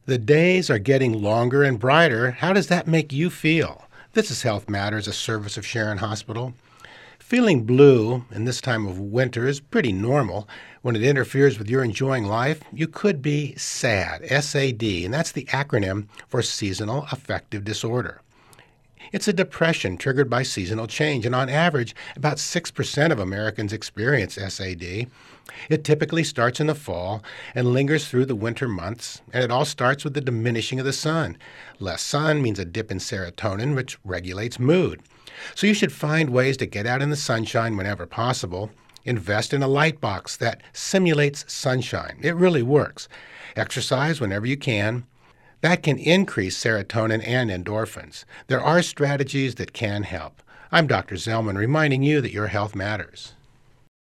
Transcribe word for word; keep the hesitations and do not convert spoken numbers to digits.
The days are getting longer and brighter. How does that make you feel? This is Health Matters, a service of Sharon Hospital. Feeling blue in this time of winter is pretty normal. When it interferes with your enjoying life, you could be SAD, S A D, and that's the acronym for Seasonal Affective Disorder. It's a depression triggered by seasonal change, and on average, about six percent of Americans experience S A D. It typically starts in the fall and lingers through the winter months, and it all starts with the diminishing of the sun. Less sun means a dip in serotonin, which regulates mood. So you should find ways to get out in the sunshine whenever possible. Invest in a light box that simulates sunshine. It really works. Exercise whenever you can. That can increase serotonin and endorphins. There are strategies that can help. I'm Doctor Zellman reminding you that your health matters.